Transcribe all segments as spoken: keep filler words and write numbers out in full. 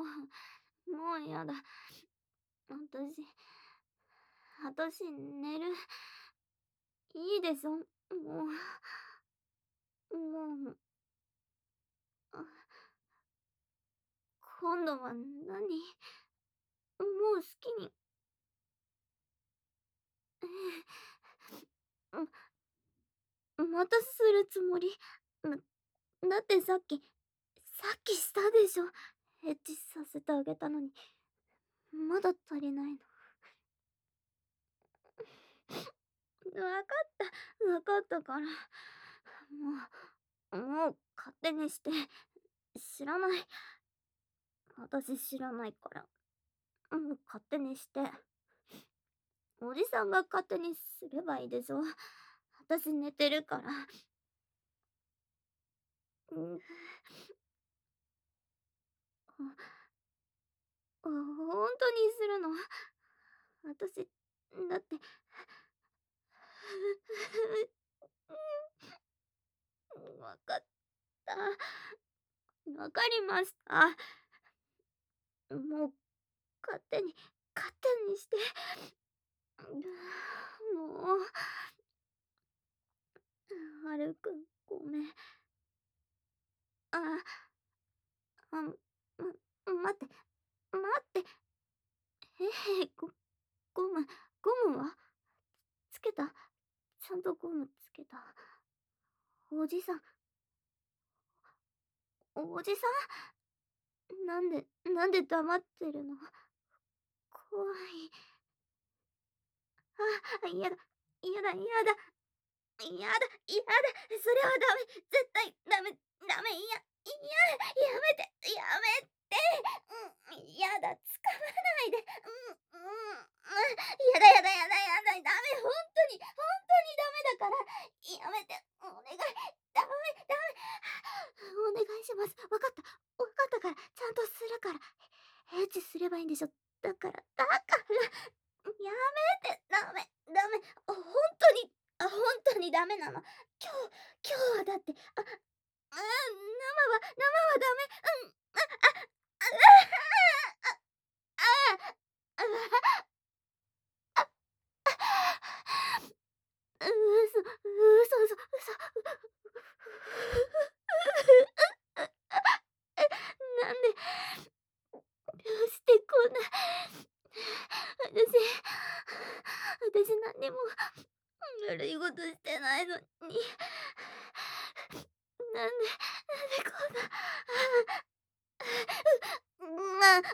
う、もうやだ。私、私寝る。いいでしょ、もう。もう。あ、今度は何？もう好きに。ええ。ん、またするつもり？なだってさっきさっきしたでしょ。エッチさせてあげたのに、まだ足りないの。わかったわかったから。もうもう勝手にして。知らない。私知らないから。もう勝手にして。おじさんが勝手にすればいいでしょ。私寝てるから。うん。あ、あ、ほんとにするの？私、だって。わかった。わかりました。もう、勝手に勝手にして。もう。ハルくん、ごめん。ああ。あ、ま待って、待って。ええ、ゴゴムゴムは？つけた？ちゃんとゴムつけた。おじさん。おじさん？なんでなんで黙ってるの？怖い。あ、嫌だ嫌だ嫌だ。嫌だ嫌だ。それはダメ。絶対ダメダメ。いやいや、やめてやめて。うん、やだ、掴まないで。うんうん。やだやだやだやだ。ダメ、ほんとにほんとにダメだから。やめて、お願い。ダメダメ。お願いします。わかったわかったから、ちゃんとするから。エッチすればいいんでしょ。だからだから。やめて。ダメダメ。ほんとにあ、ほんとにダメなの。今日今日はだって、あ、ああ、生は生はダメ。うん。あ、あ、あ、ああ、ああ、あ、あ、うそ、嘘嘘嘘。なんでどうしてこんな。私私何にも悪いことしてないのに。なんでなんでこんな。うあ。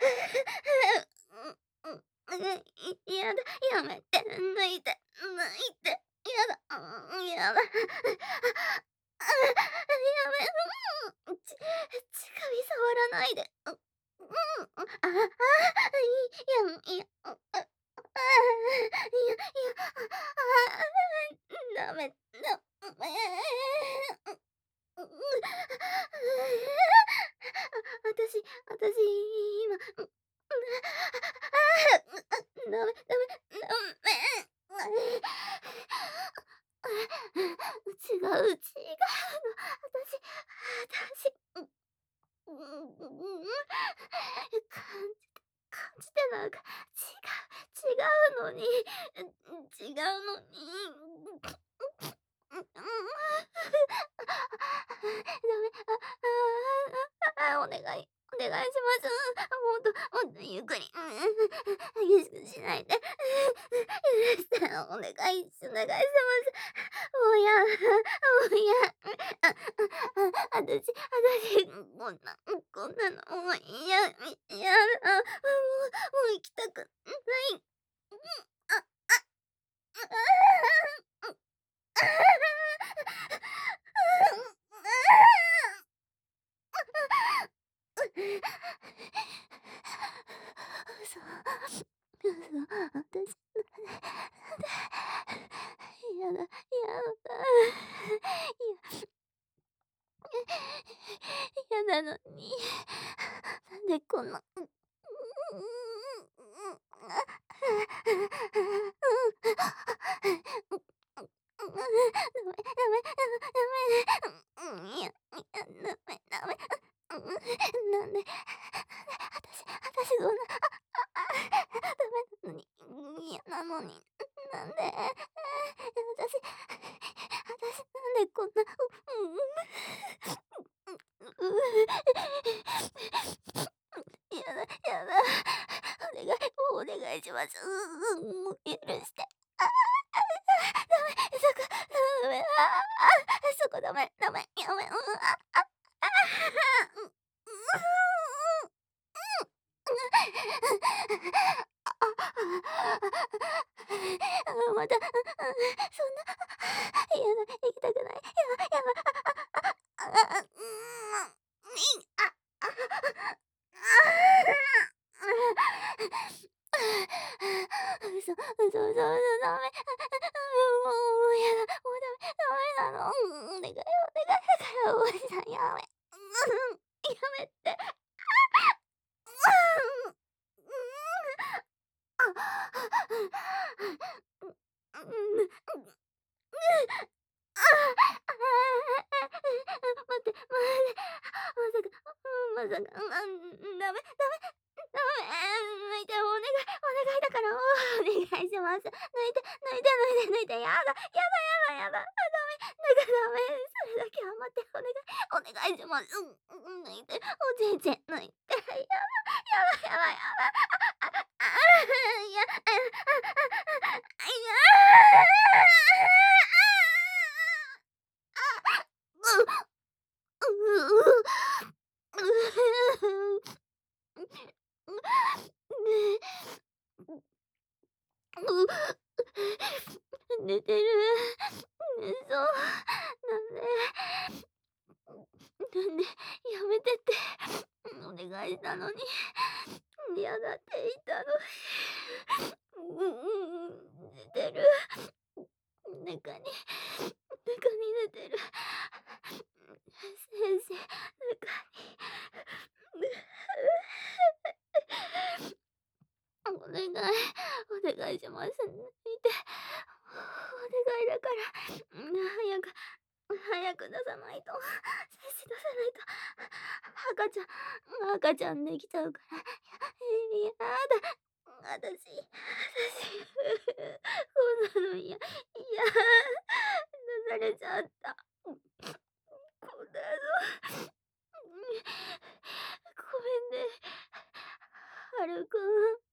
うう、いやだ、やめて、抜いて抜いて。やだ、うん、やだ。あ、あ、やめ、うん。ち乳首触らないで。ううん、ああ、いやいや、あ、あ、あ、いやいや、ああ、ダメダメ。う、う、私私今、う、う、ああ、ダメダメダメ。違う違うの。私私、う、うう、感じて感じてなんか違う違うのに違うのに。ダメ。ああ、お願いお願いします。もっともっとゆっくり。激しくしないで。許して、お願いお願いします。もうやもうや。あ、あ、あ、あたしあたし、こんなこんなのもう嫌やだ。もうもう行きたくない。うん、あ、あ、ああ。うん。ああ。嘘嘘、私やだやだ。や嫌なのに。なんでこんな。うん。ダメダメダメ。いやいや、ダメダメ。なんでやだやだ。お願い、もうお願いします。うんうん、もう許して。ああ、ダメ、そこ、ダメ、ああ、そこダメ、ダメ、やめ、うん、あ、あ、ああ、うん、うん、うん、あ、あ、また、うん、そんな、やだ、行きたくない。やだやだ、あ、あ、あ、うん、いあ、あ、嘘、嘘、嘘、嘘、ダメ。もう、もうやだ、もうダメ、ダメなの。うん、お願い、お願いだからおばさんやめ。うん、やめて。うん、うん。あ、うん、うん。ああ、待って、ままさか、まさか、うん、ダメ、ダメ、ダメ、抜いて、お願い、お願いだから、お願いします。抜いて、抜いて、抜いて、抜いて、やだ、やだ、やだ、やだ、あ、ダメ、なんかダメ、それだけは待って、お願い、お願いします。うん、うん、抜いて、おじいちゃん、抜いて、やだ、やだ、やだ、やだ、あ、あ、あ、いや、あ、あ、あ、あ、いや。寝てる。寝そう。なんでなんでやめてって、お願いしたのに、嫌だって言ったのに。うんうんうん、寝てる。中に、中に寝てる。先生、中に。お願い、お願いします。見て。お願いだから、うん、早く、早く出さないと。先生出さないと。赤ちゃん、赤ちゃんできちゃうから。や、やだ。私、私、こんなの嫌、嫌、出されちゃった。こんなの、ごめんね、はるくん。